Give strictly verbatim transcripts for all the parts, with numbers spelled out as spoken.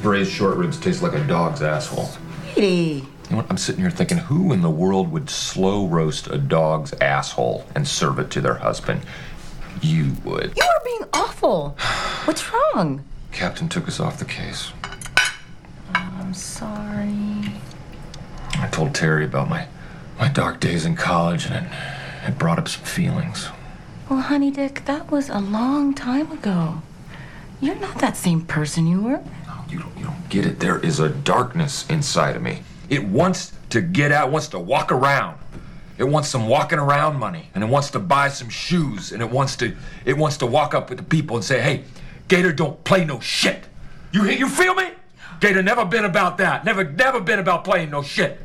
braised short ribs taste like a dog's asshole. Sweetie. You know what? I'm sitting here thinking, who in the world would slow roast a dog's asshole and serve it to their husband? You would. You are being awful. What's wrong? Captain took us off the case. Oh, I'm sorry. I told Terry about my, my dark days in college, and it, it brought up some feelings. Well, honey Dick, that was a long time ago. You're not that same person you were. No, you don't, you don't get it. There is a darkness inside of me. It wants to get out, wants to walk around. It wants some walking around money, and it wants to buy some shoes, and it wants to it wants to walk up with the people and say, hey, Gator don't play no shit. You you feel me? Gator never been about that. Never never been about playing no shit.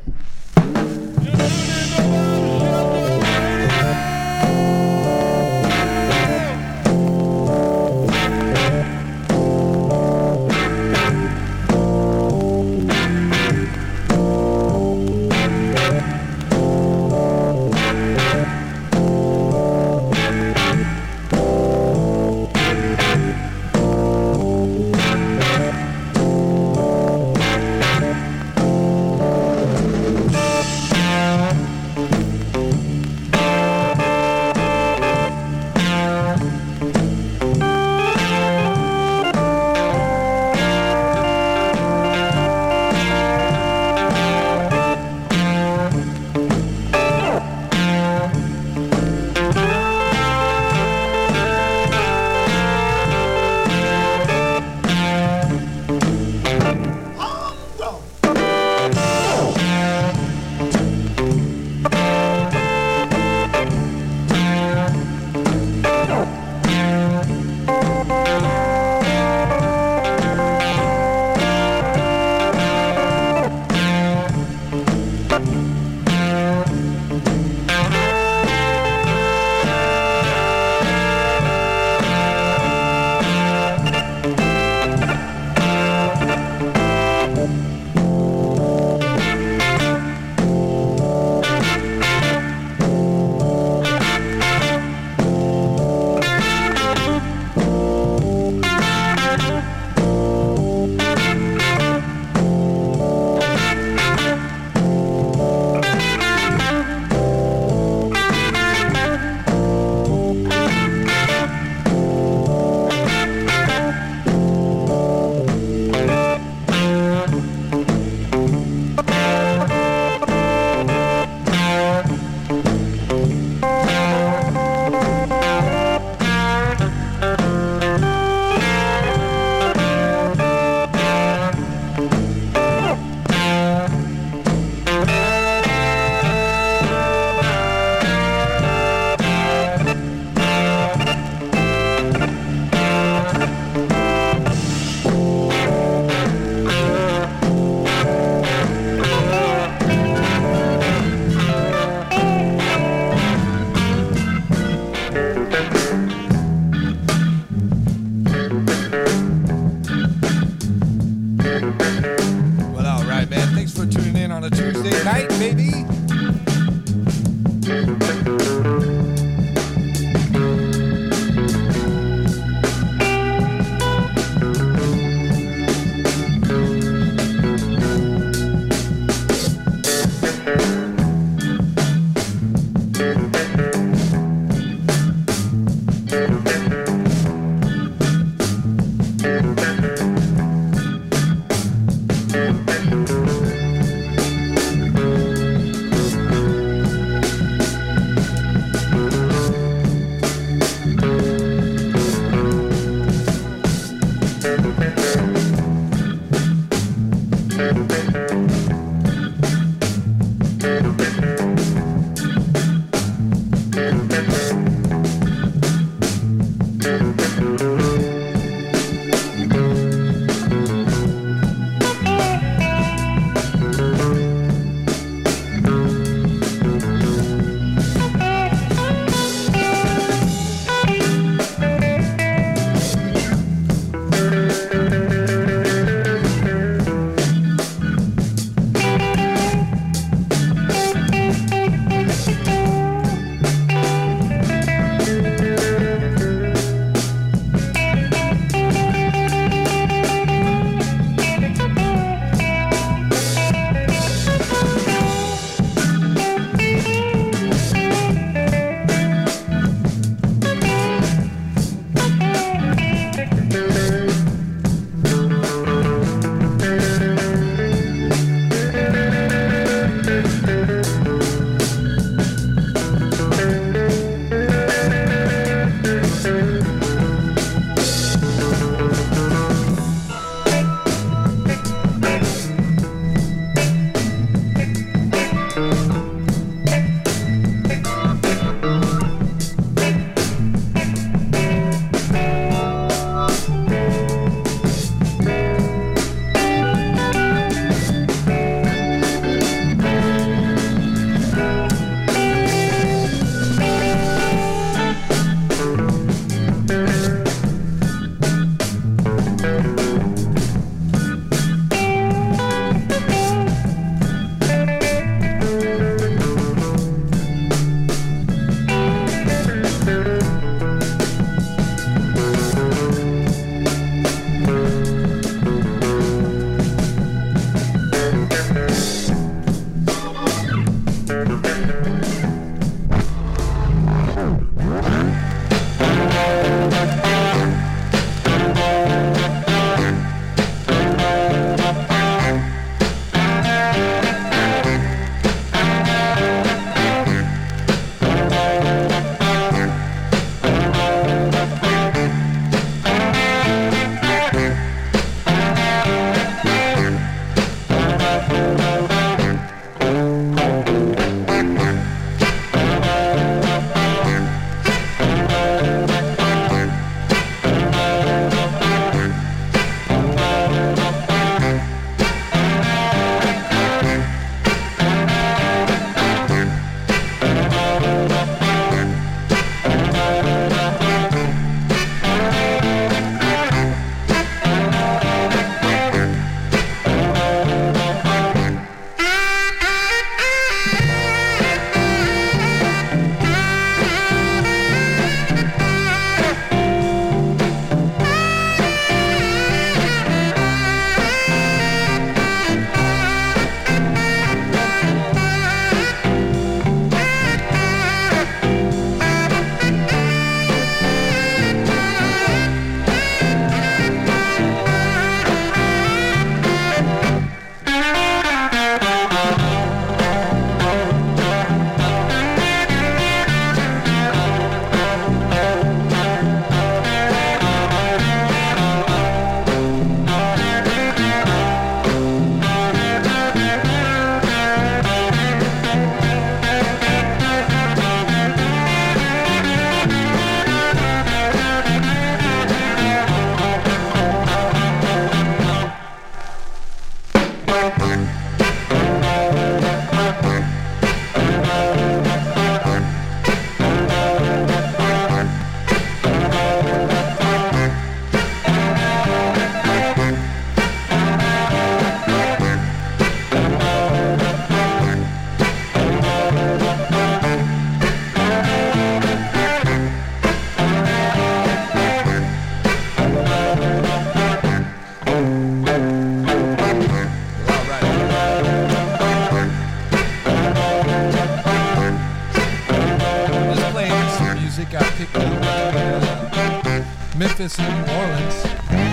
Memphis and New Orleans.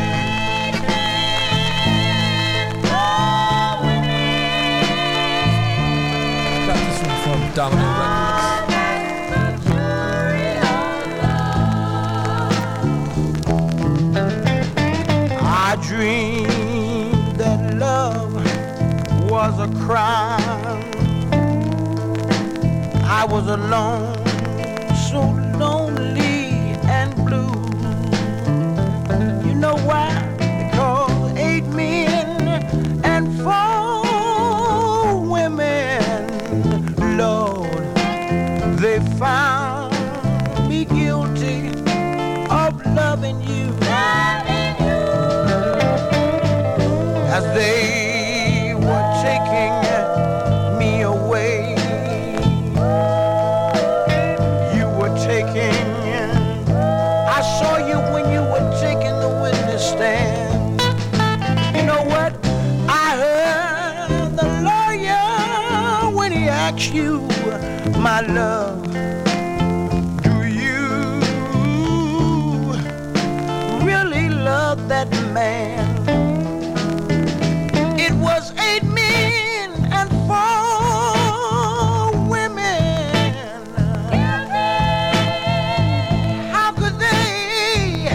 Got this one from Domino Records. I dreamed that love was a crime. I was alone, so lonely and blue. You know why? Because eight men and four women, Lord, they found me guilty of loving you. As they were taking me away, you were taking, I saw you when you were taking the witness stand. You know what? I heard the lawyer when he asked you, my love, do you really love that man? It was eight men and four women. How could they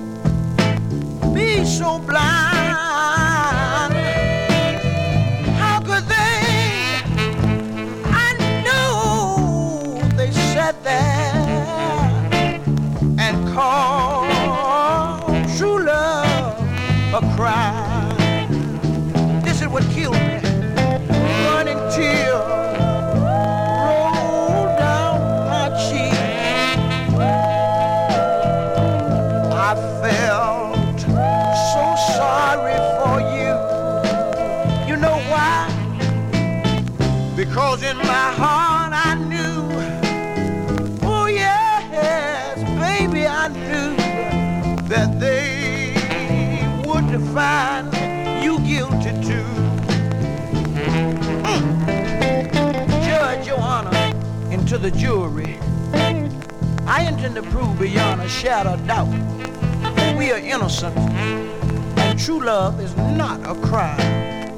be so blind? How could they? I know they sat there and called true love a crime. What killed me, running tears rolled down my cheek. I felt so sorry for you. You know why? Because in my heart I knew, oh yes, baby, I knew that they would find you guilty too. Judge, Your Honor, and to the jury, I intend to prove beyond a shadow of doubt that we are innocent and true love is not a crime.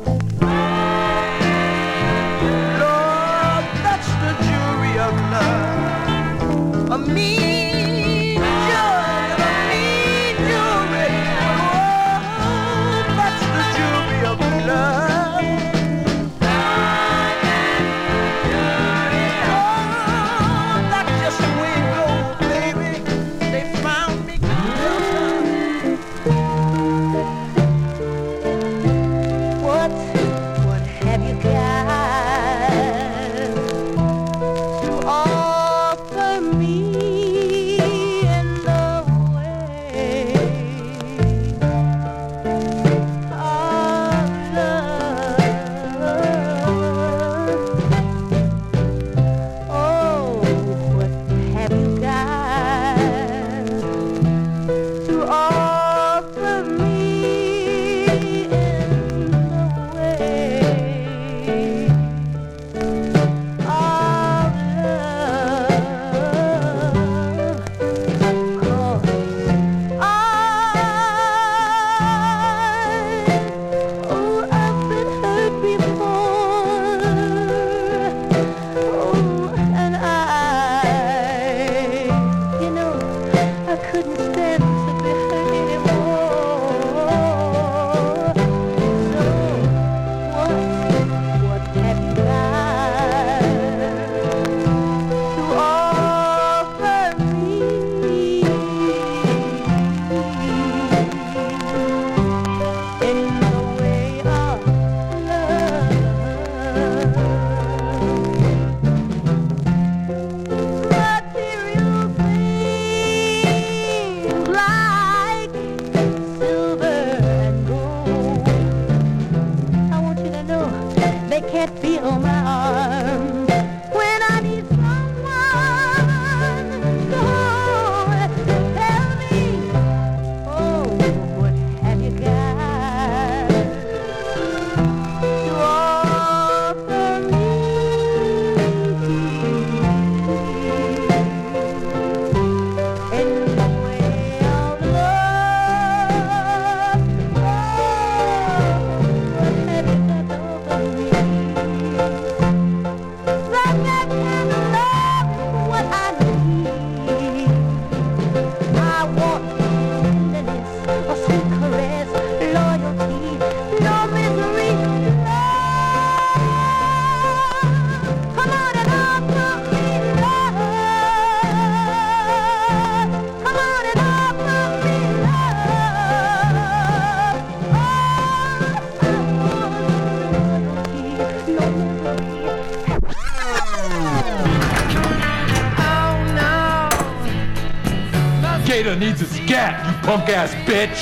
Lord, that's the jury of love. A mean judge and a mean jury. Oh, that's the jury of love. Offer me Jada needs a scat, you punk-ass bitch!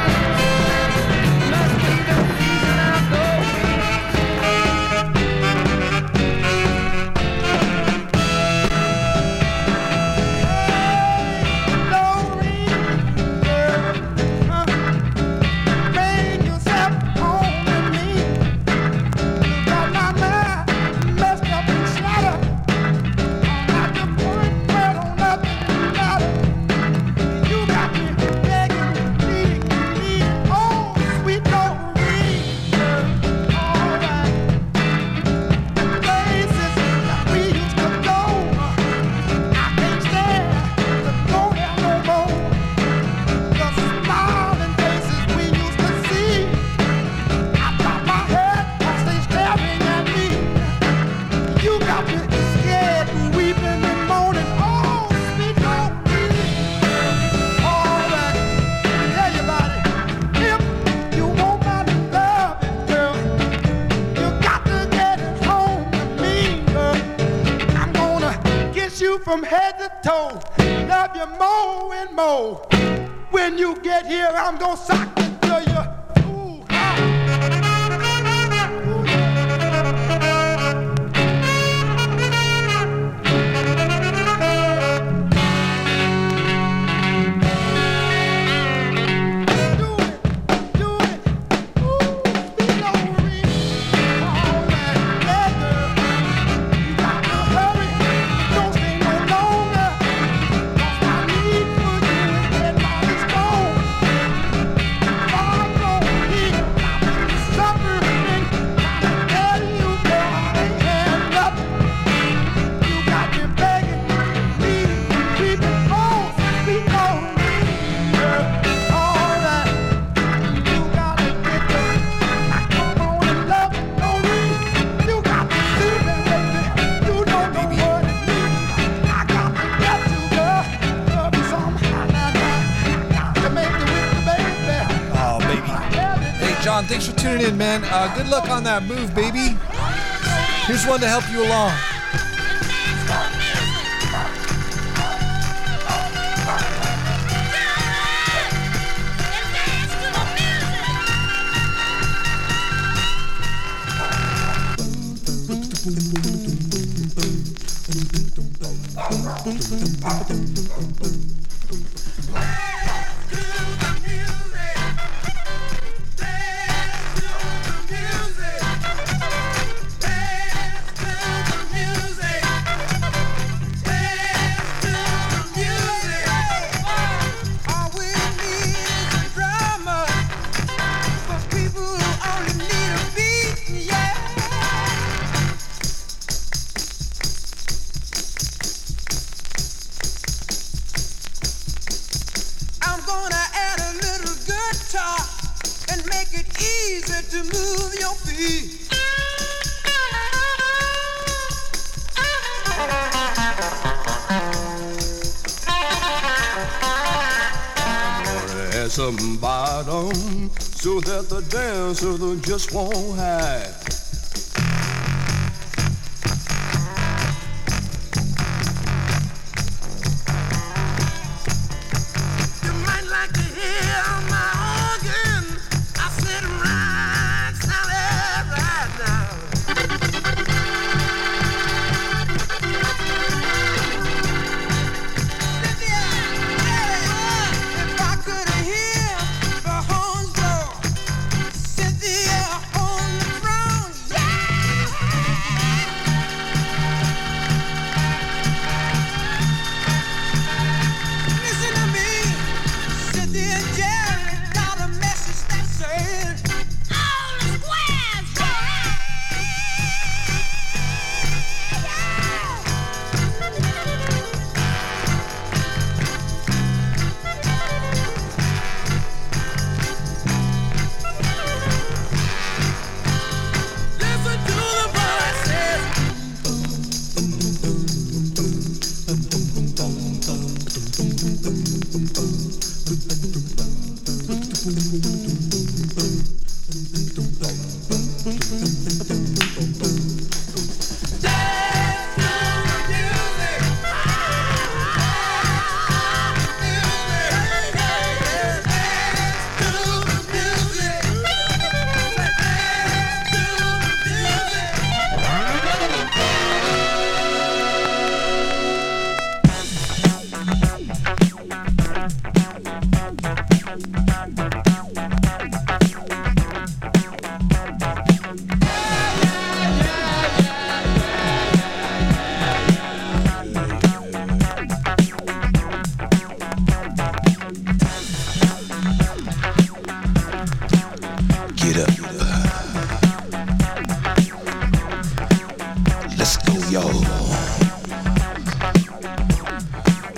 From head to toe, love you more and more. When you get here, I'm gonna sock it to you. Ooh, ah. Ooh, do it, do it. Ooh, speak over me. All that leather. You got to hurry. Don't stay no longer. 'Cause my need for you is dead body stone. Far from here, I've been suffering. Gotta tell you, girl, I ain't had nothing. You got me begging, pleading, creeping on, speak over me, girl. All right, you gotta get the come on and love me, no need. You got to see me, baby. You don't know what it means. I got to get you, girl. Love you somehow, now, now. Got to make it with you, baby. Oh, baby. Hey, John, thanks for tuning in, man. Uh, good luck on that move, baby. Here's one to help you along. All we need is a drummer for people who only need a beat, yeah. I'm gonna add a little guitar and make it easy to move your feet. Add some bottom so that the dancer just won't hide. You might like to hear my organ. I sit right solid right now. If I could hear the horns blow, Cynthia on the drums.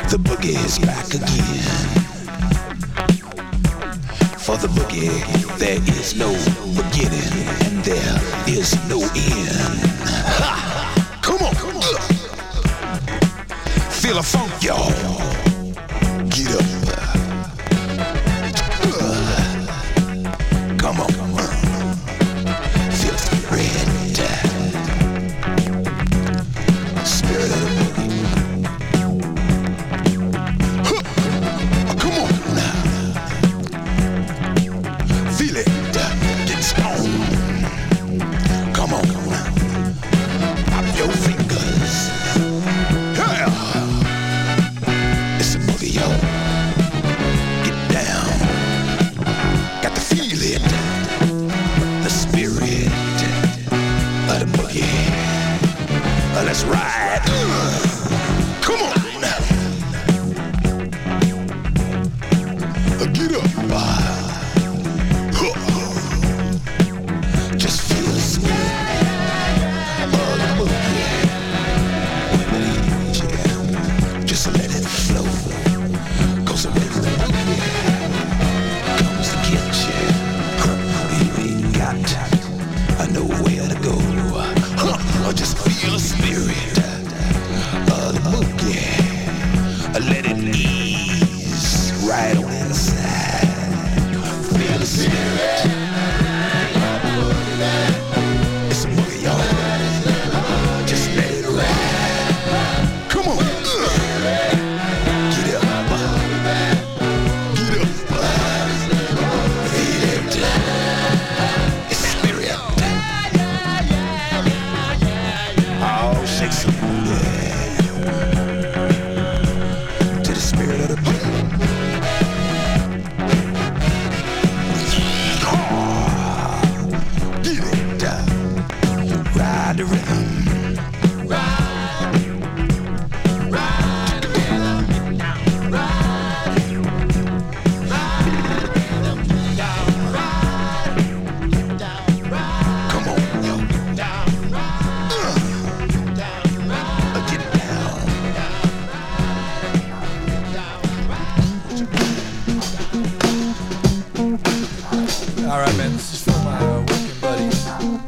The boogie is back again. For the boogie, there is no beginning and there is no end. Ha! Come on, come on. Feel a funk, y'all. Get up. Come on, come on. Feel the spirit. Spirit of the boogie. Huh. Come on now. Feel it. Get stoned. Come on, come on. Pop your fingers. Yeah. It's a boogie, yo. Get down. Got to feel it. The spirit of the boogie. Uh, let's ride. Uh, come on now. Uh, get up. Uh, huh. Just feel the spirit of the boogie. Yeah. Just let it flow. Cause when the boogie comes to get you, huh, you ain't got nowhere to go. Huh, just feel the spirit of the boogie. Let it ease right on inside. Feel the spirit. It's a boogie, y'all. Just let it ride. Come on. Get up. Get up. Feel it. It's spirit. Oh, shake some booty to the spirit of the boogie. Oh, get it, ride the rhythm. Ride, ride the rhythm. Ride, ride the rhythm. Down, ride, down, ride. Come on, yo. Down, ride. Uh, get down. All right, man. This is for my uh, working buddies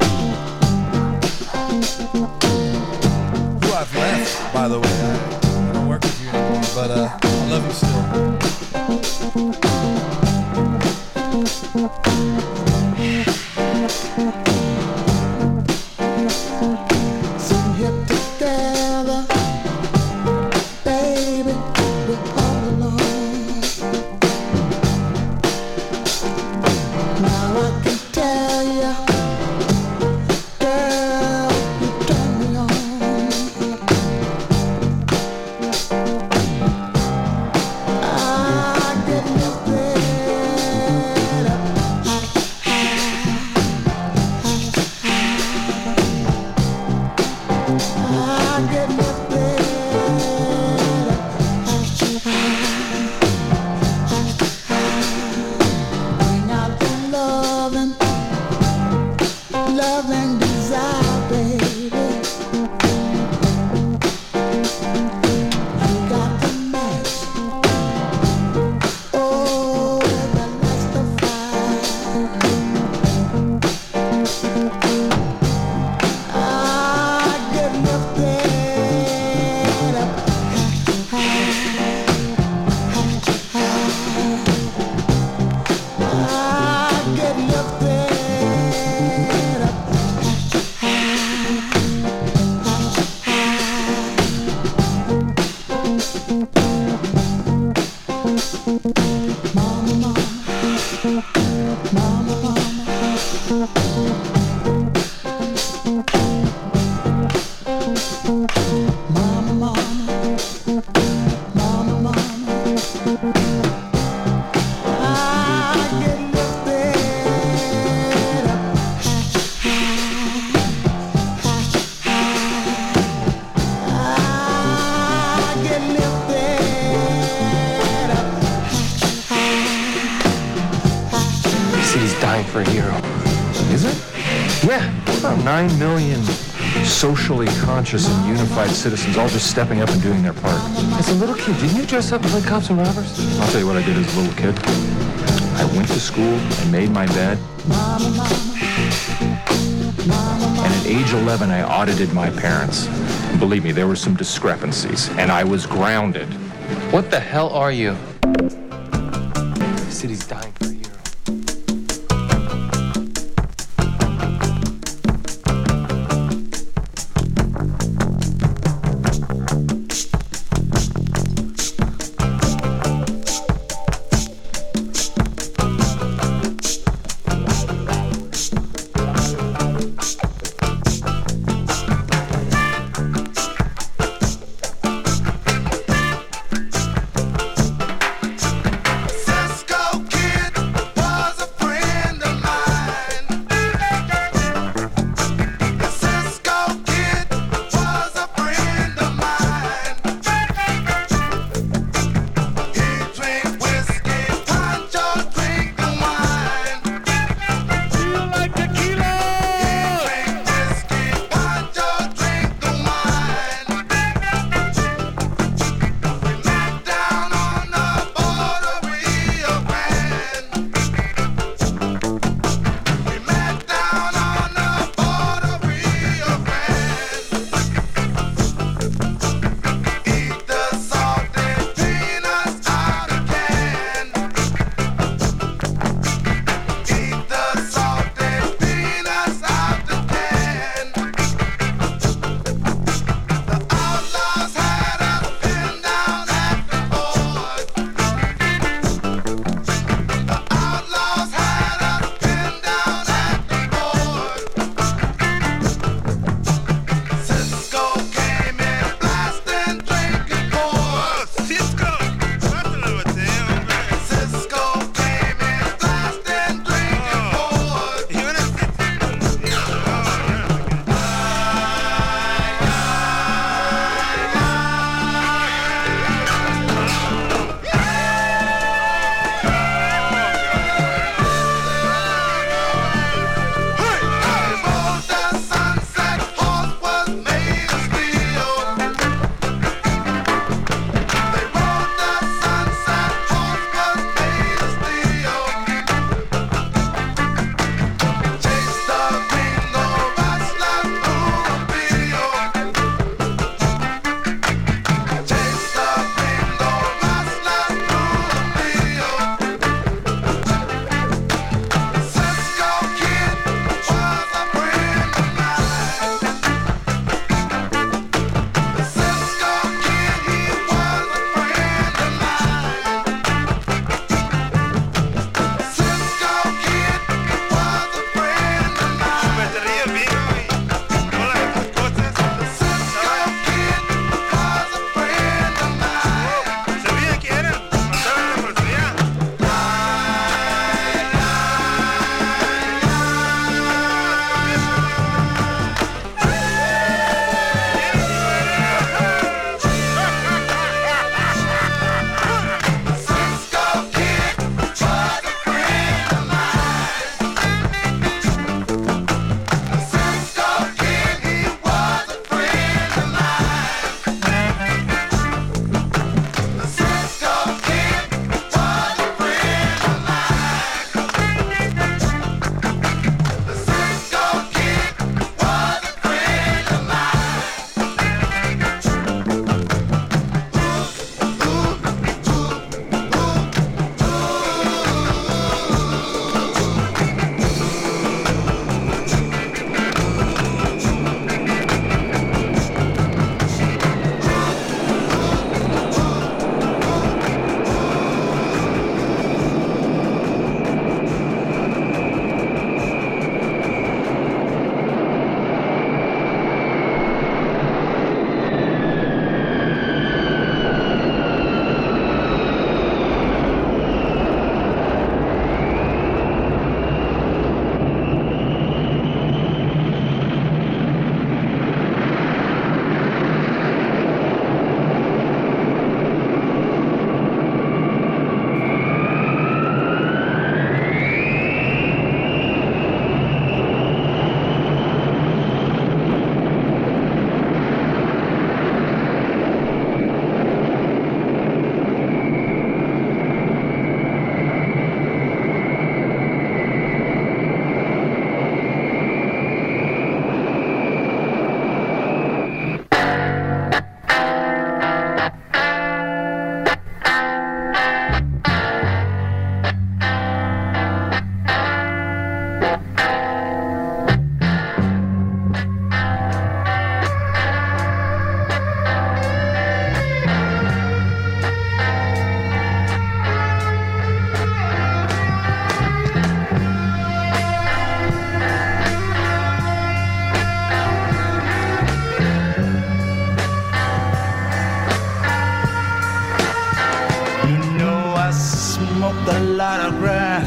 who I've left, by the way. I, I don't work with you anymore, but uh, I love you still. Sitting here together, baby, we're all alone. Now I can tell you, girl, you turn me on. I get lifted up. I get lifted up. Bring out the loving, loving desire, baby. You got the match. Oh, the last of fire. I get lifted up. I get lifted up. Mama, mama, mama, mama. Mama, mama, mama, mama. I get lifted up. I get lifted up. City's dying for a hero. Is it? Yeah, about nine million socially conscious and unified citizens all just stepping up and doing their part. As a little kid, didn't you dress up and play cops and robbers? I'll tell you what I did as a little kid. I went to school and made my bed. And at age eleven, I audited my parents. And believe me, there were some discrepancies, and I was grounded. What the hell are you? The city's dying for a hero. Cisco Kid.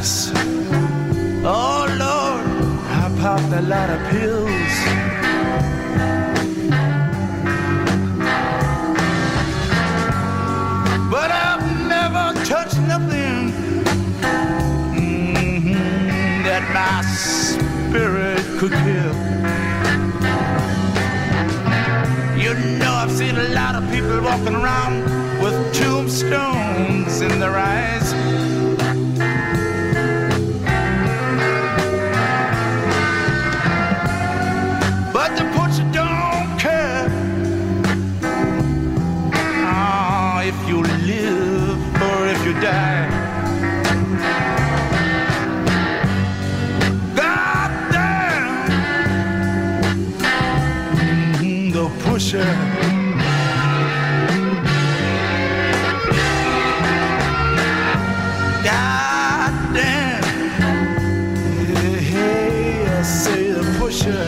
nice. Oh Lord, I popped a lot of pills. But I've never touched nothing mm-hmm, that my spirit could kill. You know, I've seen a lot of people walking around with tombstones in their eyes. But the butcher don't care oh, if you live or if you die. God damn, mm, the pusher. God damn, hey, hey, I say the pusher.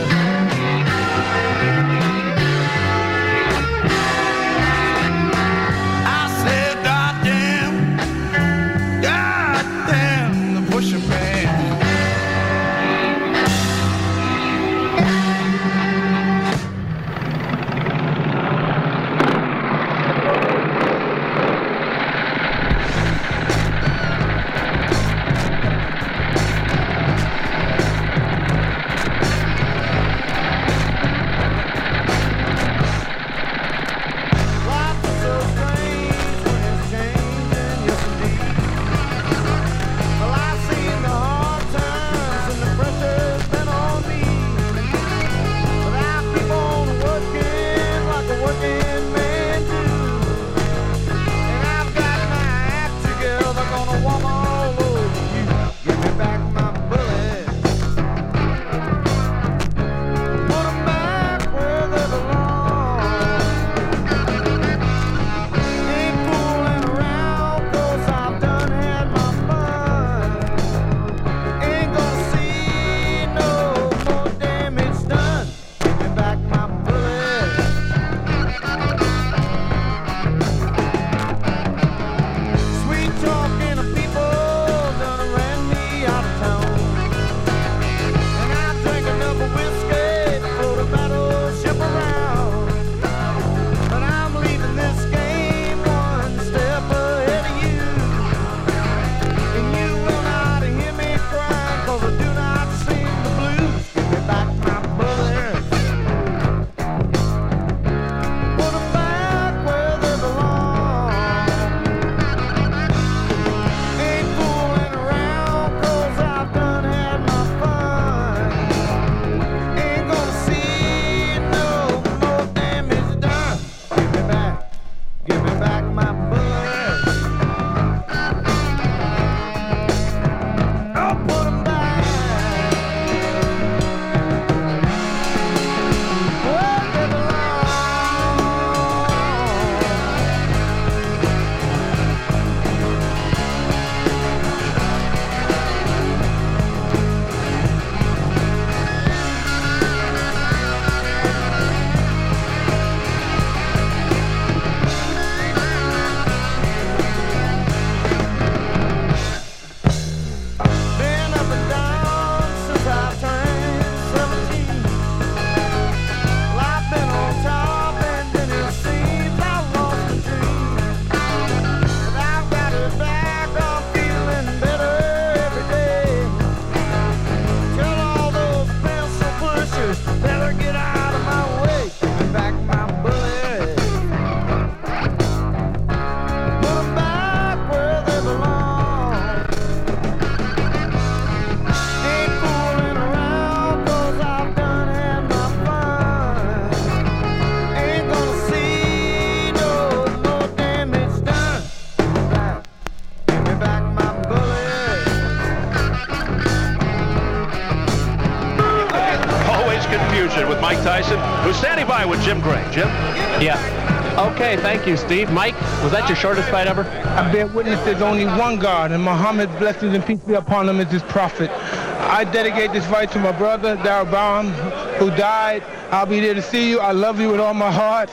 With Mike Tyson, who's standing by with Jim Gray. Jim? Yeah. Okay, thank you, Steve. Mike, was that your shortest fight ever? I bear witness there's only one God, and Muhammad's blessings and peace be upon him as his prophet. I dedicate this fight to my brother, Darrell Baum, who died. I'll be there to see you. I love you with all my heart.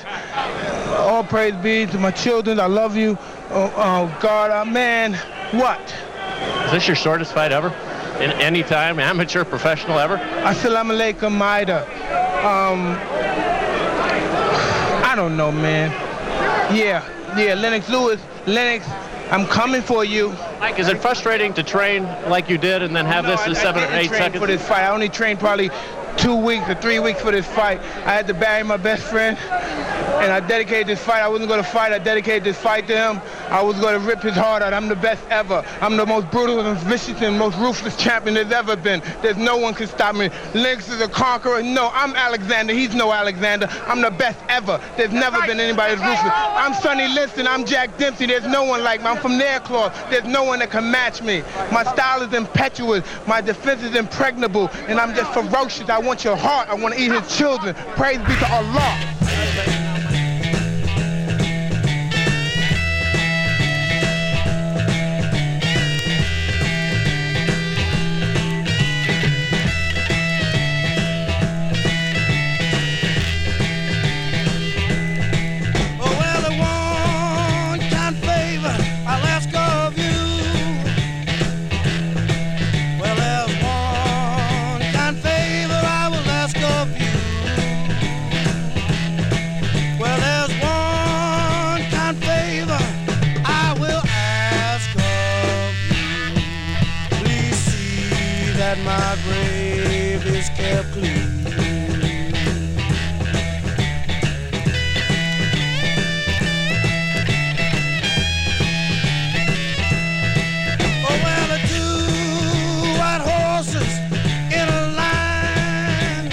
All praise be to my children. I love you. Oh, oh God, uh, man, what? Is this your shortest fight ever? In any time, amateur, professional ever? Assalamu alaikum, Maida. Um, I don't know, man. Yeah, yeah, Lennox Lewis, Lennox, I'm coming for you. Mike, is it frustrating to train like you did and then have No, this I, in I seven or didn't eight train seconds? for this fight. I only trained probably two weeks or three weeks for this fight. I had to bury my best friend, and I dedicated this fight. I wasn't going to fight. I dedicated this fight to him. I was going to rip his heart out. I'm the best ever. I'm the most brutal and vicious and most ruthless champion there's ever been. There's no one can stop me. Lennox is a conqueror. No, I'm Alexander. He's no Alexander. I'm the best ever. There's never been anybody as ruthless. I'm Sonny Liston. I'm Jack Dempsey. There's no one like me. I'm from Nairclaw. There's no one that can match me. My style is impetuous. My defense is impregnable. And I'm just ferocious. I want your heart. I want to eat his children. Praise be to Allah. My grave is kept clean. Oh, well, the two white horses in a line.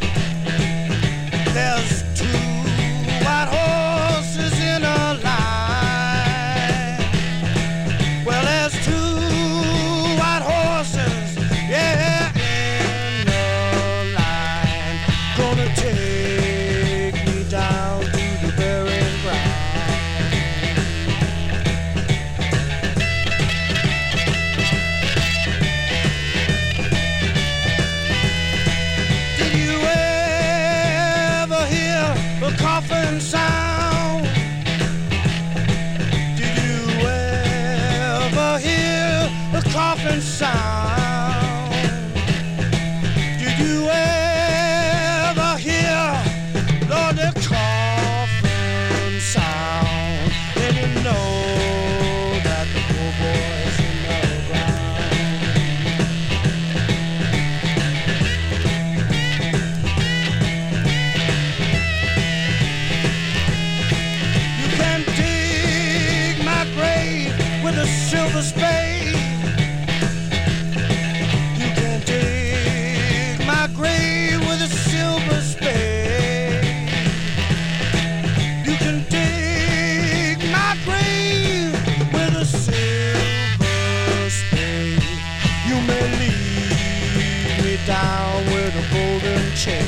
There's two white horses in a line. Well, there's two white horses. Yeah, in the line, gonna take me down to the burying ground. Did you ever hear a coffin sound? Did you ever hear a coffin sound? You ever hear, Lord, the coffin sound? Then you know that the poor boy's in the ground. You can dig my grave with a silver spade. You can dig my grave with a silver spade. You can dig my grave with a silver spade. You may lead me down with a golden chain.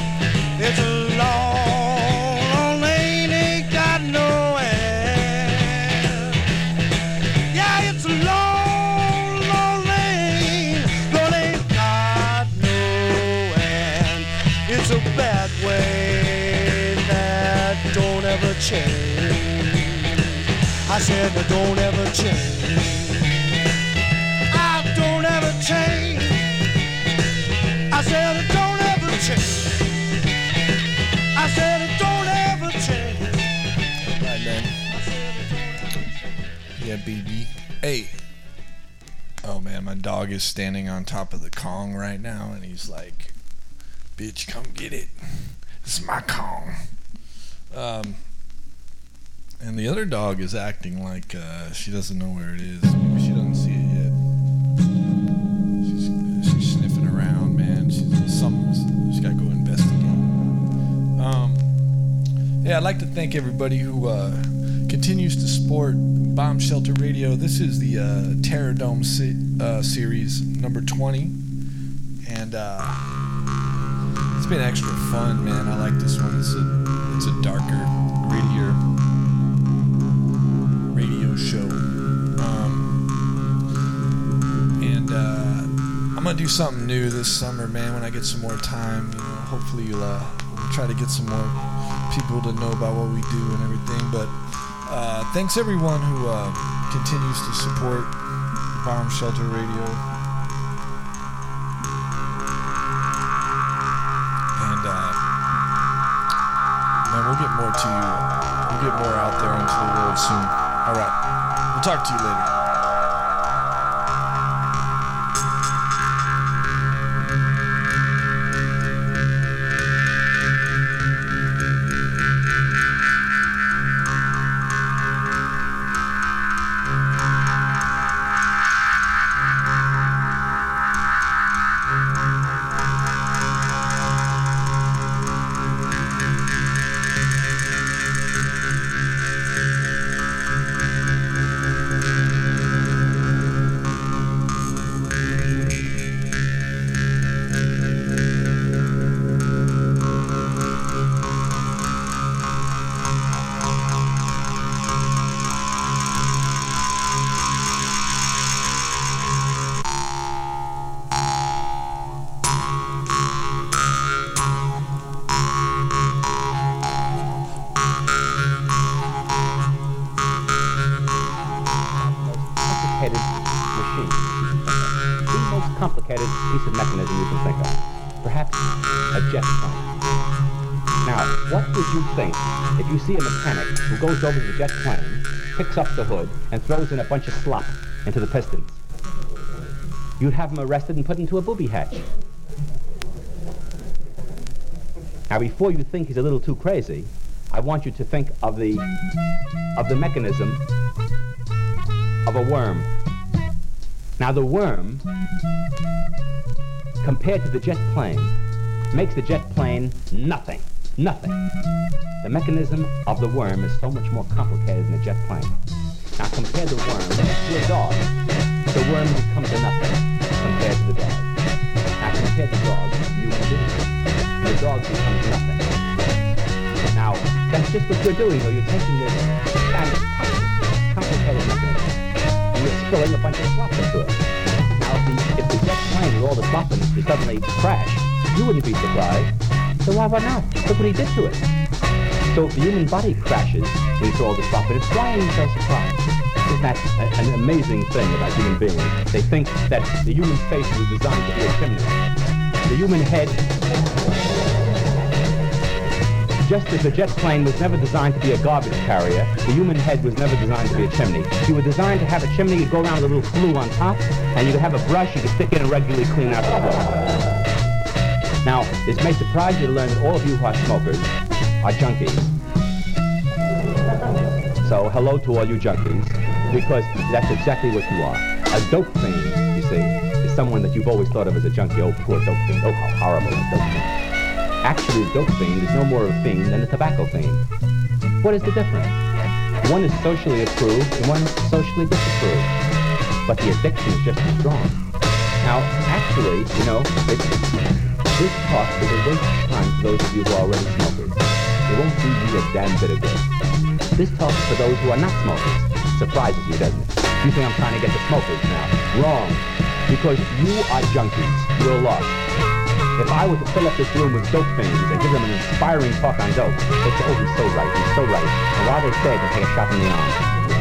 It's a long, long lane, ain't got no end. way that don't ever change. I said that don't ever change. I don't ever change. I said it don't ever change. I said it don't ever change. Right, man. Yeah, baby. Hey. Oh, man, my dog is standing on top of the Kong right now, and he's like, bitch, come get it. It's my Kong. Um, and the other dog is acting like uh, she doesn't know where it is. Maybe she doesn't see it yet. She's, she's sniffing around, man. She's something. She's got to go investigate. Um, yeah, I'd like to thank everybody who uh, continues to support Bomb Shelter Radio. This is the uh, Terror Dome se- uh, series number twenty, and uh, it's been extra fun, man. I like this one. It's a it's a darker, grittier radio show, um, and uh, I'm gonna do something new this summer, man. When I get some more time, you know, hopefully you'll uh, we'll try to get some more people to know about what we do and everything, but. Uh, thanks everyone who uh, continues to support Bomb Shelter Radio. And uh, man, we'll get more to you. We'll get more out there into the world soon. Alright, we'll talk to you later. Piece of mechanism you can think of. Perhaps a jet plane. Now, what would you think if you see a mechanic who goes over to the jet plane, picks up the hood, and throws in a bunch of slop into the pistons? You'd have him arrested and put into a booby hatch. Now, before you think he's a little too crazy, I want you to think of the of the mechanism of a worm. Now, the worm, compared to the jet plane, makes the jet plane nothing, nothing. The mechanism of the worm is so much more complicated than the jet plane. Now compare the worm to a dog. The worm becomes a nothing compared to the dog. Now compare the dog to you and the dog becomes nothing. Now, that's just what you're doing, though. You're taking this kind of complicated mechanism, and you're spilling a bunch of slop into it. Now, if the, if the jet plane with all the slop in it to suddenly crash, you wouldn't be surprised. So why would not? Look what he did to it. So if the human body crashes when you throw all the slop in it, why are you so surprised? Isn't that a, an amazing thing about human beings? They think that the human face was designed to be a chimney. The human head, just as the jet plane was never designed to be a garbage carrier, the human head was never designed to be a chimney. You were designed to have a chimney, you'd go around with a little flue on top, and you'd have a brush you could stick in and regularly clean out the floor. Now, this may surprise you to learn that all of you who are smokers are junkies. So, hello to all you junkies, because that's exactly what you are. A dope fiend, you see, is someone that you've always thought of as a junkie. Oh, poor dope fiend. Oh, how horrible a dope fiend. Actually, a dope fiend is no more of a fiend than a tobacco fiend. What is the difference? One is socially approved and one is socially disapproved. But the addiction is just as strong. Now, actually, you know, it's, this talk is a waste of time for those of you who are already smokers. It won't do you a damn bit of good. This talk is for those who are not smokers. Surprises you, doesn't it? You think I'm trying to get the smokers now. Wrong. Because you are junkies. You're lost. If I were to fill up this room with dope fiends and give them an inspiring talk on dope, they'd say, oh, he's so right, he's so right. And while they say it, they take a shot in the arm.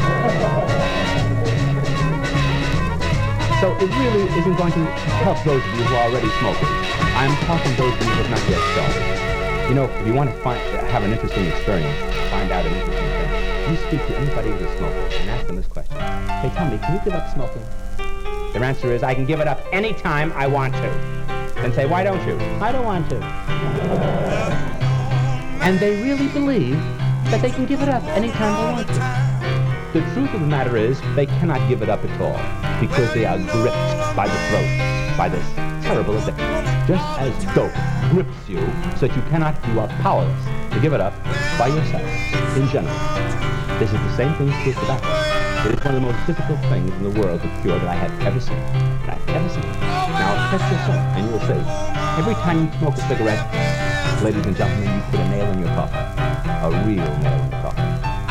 So it really isn't going to help those of you who are already smoking. I'm talking to those of you who have not yet started. You know, if you want to find, have an interesting experience, find out an interesting thing, you speak to anybody who's a smoker and ask them this question. Hey, tell me, can you give up smoking? Their answer is, I can give it up anytime I want to. Then say, why don't you? I don't want to. And they really believe that they can give it up anytime they want to. The truth of the matter is, they cannot give it up at all, because they are gripped by the throat, by this terrible addiction. Just as dope grips you so that you cannot, you are powerless to give it up by yourself, in general. This is the same thing with tobacco. It is one of the most difficult things in the world to cure that I have ever seen. That I've ever seen. Now, test yourself, and you'll see. Every time you smoke a cigarette, ladies and gentlemen, you put a nail in your coffin. A real nail in your coffin.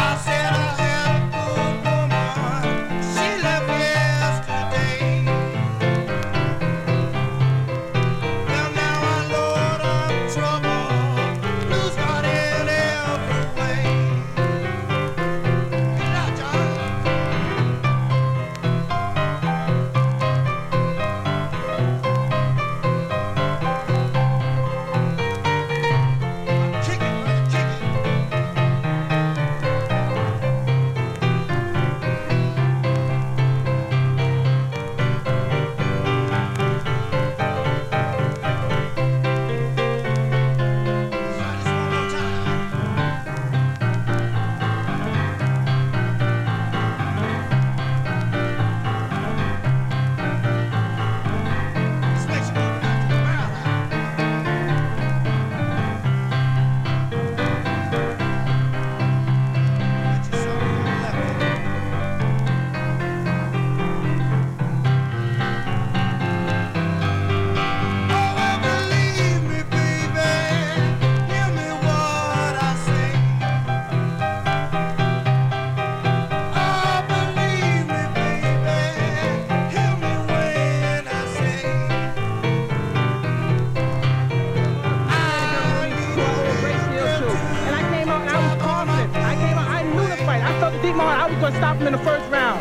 Stop him in the first round.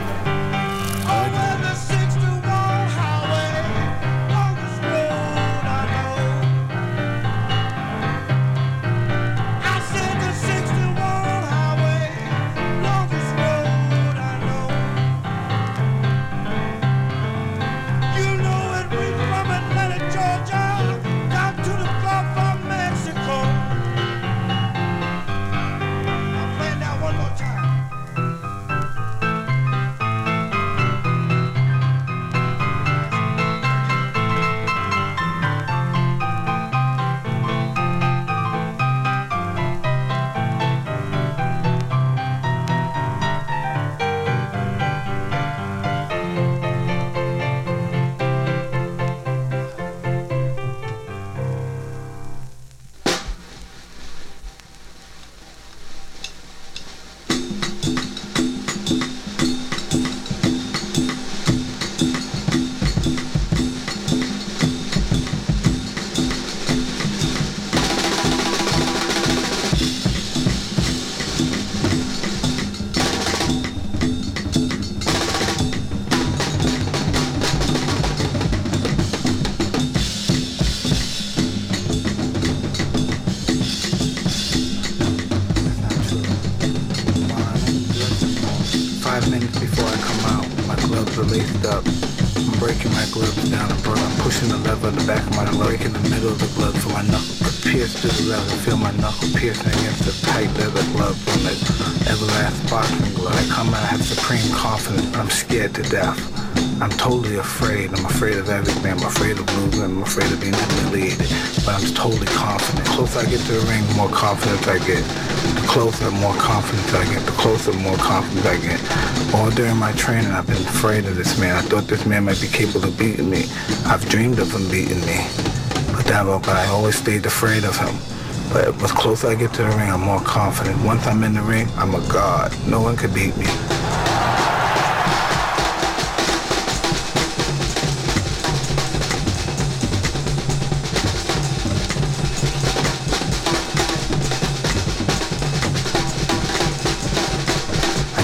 Five minutes before I come out, my gloves are laced up. I'm breaking my gloves down and I'm pushing the lever in the back of my glove, breaking the middle of the glove so my knuckle could pierce through the leather. Feel my knuckle piercing against the tight leather glove from the everlast boxing glove. I come out, I have supreme confidence, but I'm scared to death. I'm totally afraid. I'm afraid of everything. I'm afraid of losing. I'm afraid of being humiliated. But I'm totally confident. The closer I get to the ring, the more confidence I get. The closer, the more confidence I get. The closer, the more confidence I get. All during my training, I've been afraid of this man. I thought this man might be capable of beating me. I've dreamed of him beating me. But that, but I always stayed afraid of him. But the closer I get to the ring, I'm more confident. Once I'm in the ring, I'm a god. No one can beat me.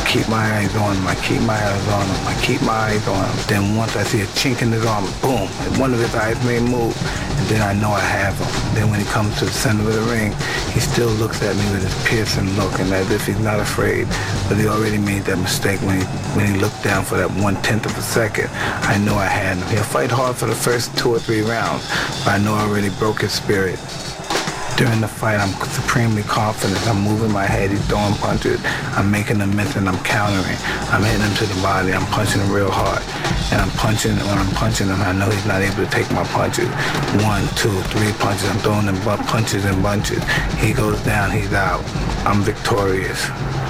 keep my eyes on him, I keep my eyes on him, I keep my eyes on him. Then once I see a chink in his arm, boom, and one of his eyes may move, and then I know I have him. Then when he comes to the center of the ring, he still looks at me with his piercing look, and as if he's not afraid, but he already made that mistake when he when he looked down for that one-tenth of a second. I know I had him. He'll fight hard for the first two or three rounds, but I know I already broke his spirit. During the fight, I'm supremely confident. I'm moving my head, he's throwing punches. I'm making him miss and I'm countering. I'm hitting him to the body, I'm punching him real hard. And I'm punching, when I'm punching him, I know he's not able to take my punches. One, two, three punches, I'm throwing him punches and bunches. He goes down, he's out. I'm victorious.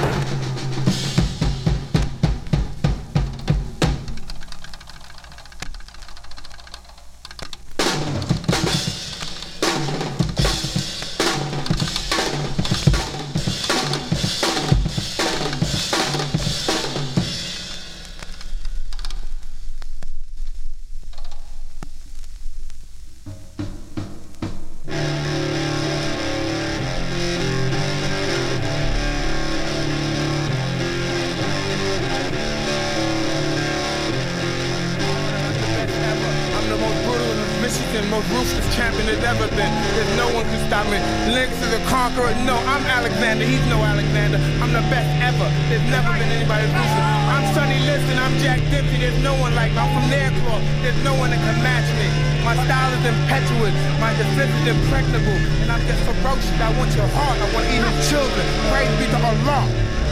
Most ruthless champion there's ever been. There's no one can stop me. Lynx is a conqueror. No, I'm Alexander. He's no Alexander. I'm the best ever. There's never been anybody ruthless. I'm Sonny Liston. I'm Jack Dempsey. There's no one like me. I'm from Nairclaw. There's no one that can match me. My style is impetuous. My defense is impregnable. And I'm just ferocious. I want your heart. I want to eat your children. Praise be to Allah.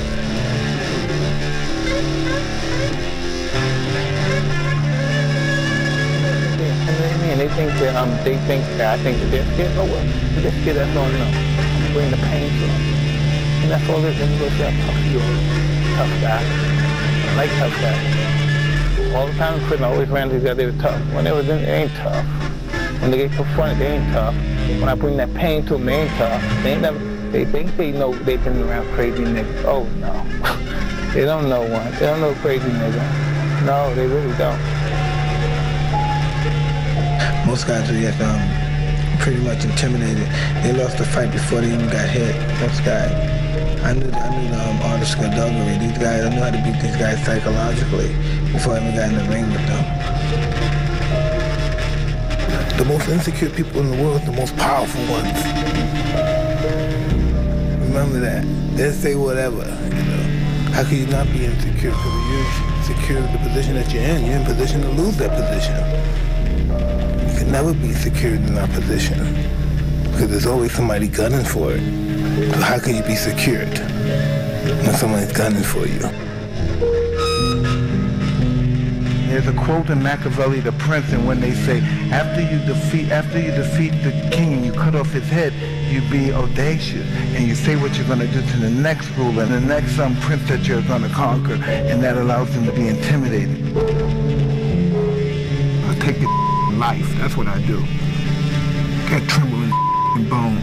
And they think that um they think that I think that they're scared. Oh well, if they're scared, that's all no. I'm bringing the pain to them. And that's all it is. And you go say, I'm tough, you're a tough guy. I like tough guys. All the time in prison, I always ran these guys, they were tough. When they was in, they ain't tough. When they get confronted, they ain't tough. When I bring that pain to them, they ain't tough. They ain't never, they think they know they've been around crazy niggas. Oh no. They don't know one. They don't know crazy nigga. No, they really don't. Most guys are just um, pretty much intimidated. They lost the fight before they even got hit. Most guys. I knew I knew um, all the skullduggery. These guys, I knew how to beat these guys psychologically before I even got in the ring with them. The most insecure people in the world are the most powerful ones. Remember that. They'll say whatever, you know. How can you not be insecure? Because you're secure in the position that you're in. You're in position to lose that position. Never be secured in our position because there's always somebody gunning for it. So how can you be secured when somebody's gunning for you? There's a quote in Machiavelli, The Prince, and when they say, after you defeat, after you defeat the king and you cut off his head, you be audacious and you say what you're going to do to the next ruler and the next um, prince that you're going to conquer, and that allows them to be intimidated. I'll take your life, that's what I do. Got trembling bones.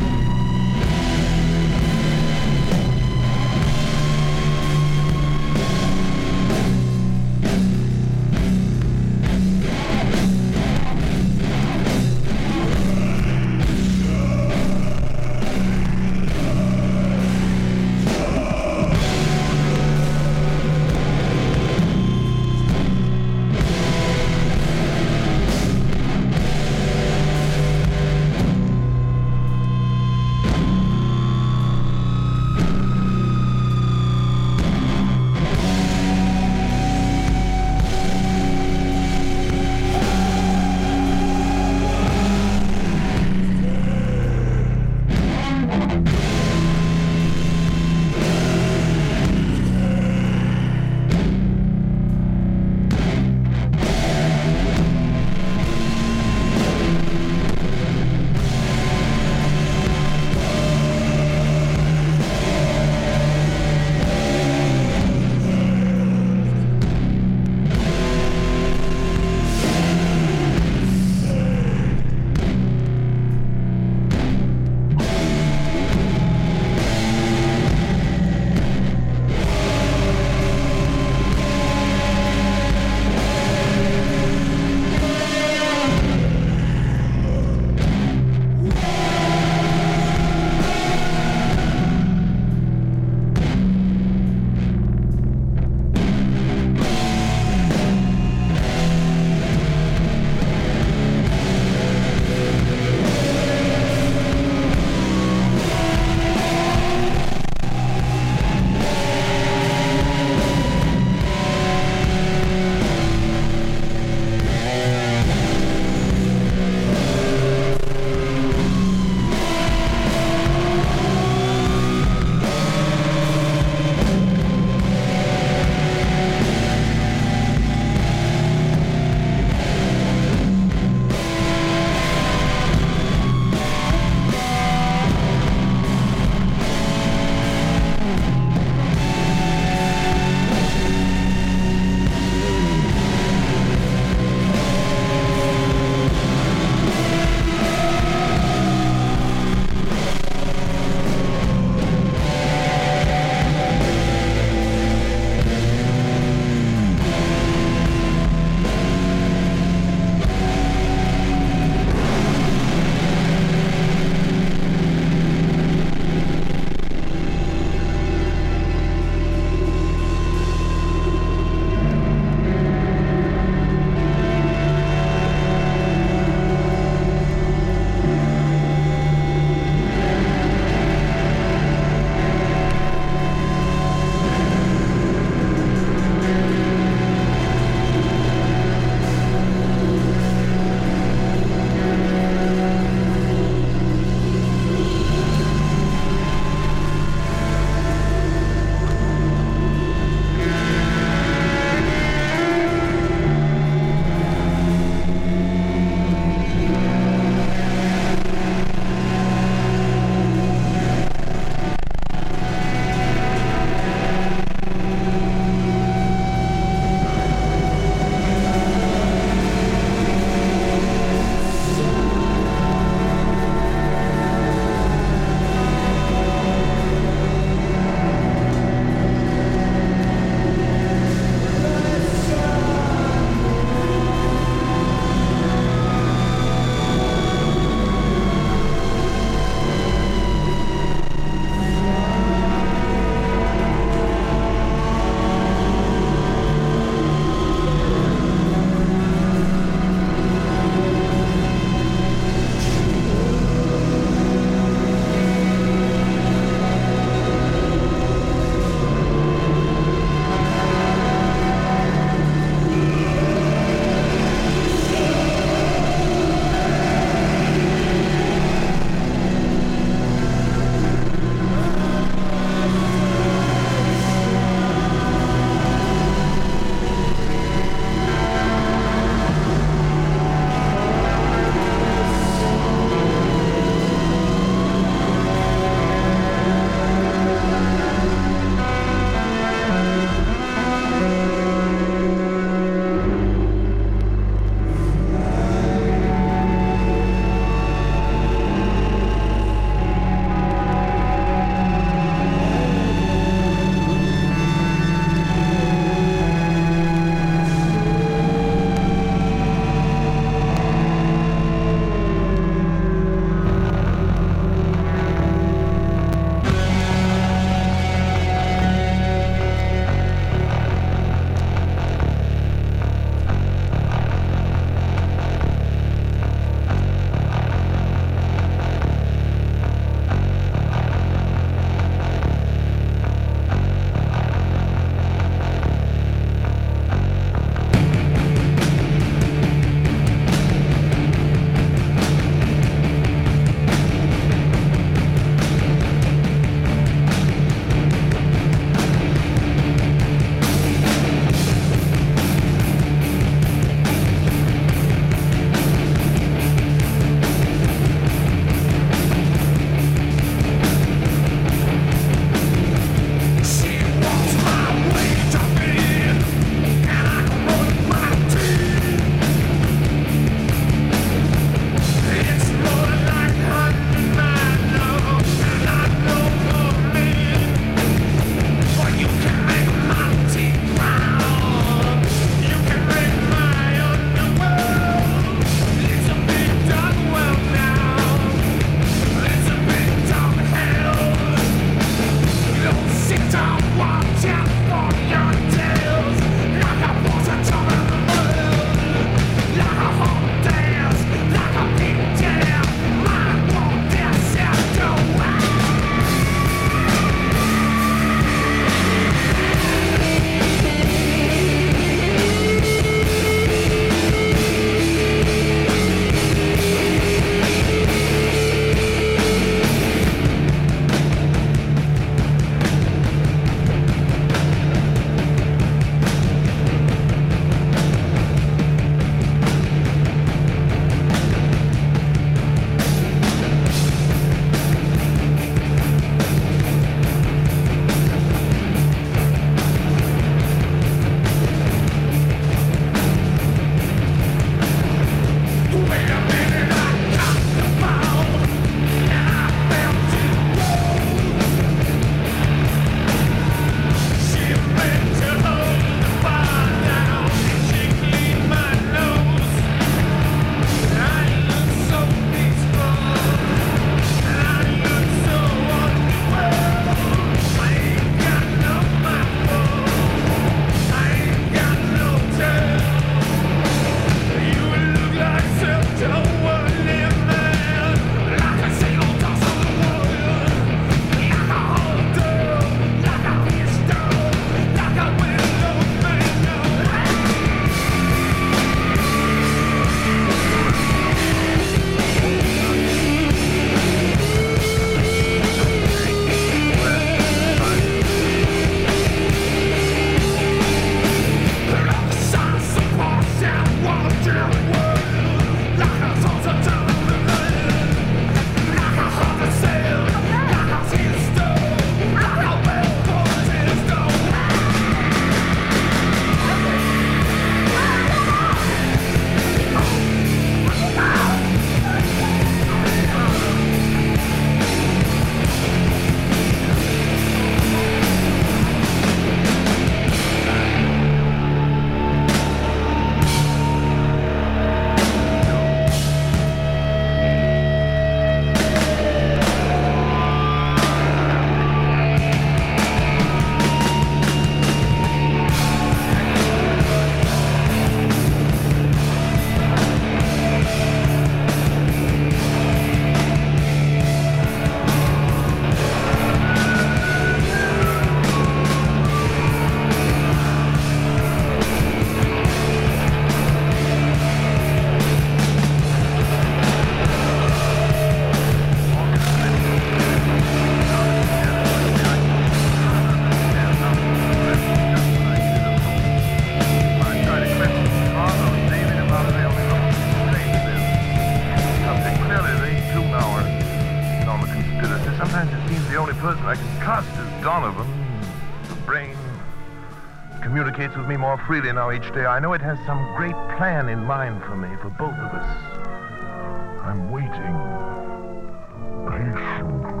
only person I can trust is Donovan. The brain communicates with me more freely now each day. I know it has some great plan in mind for me, for both of us. I'm waiting patiently.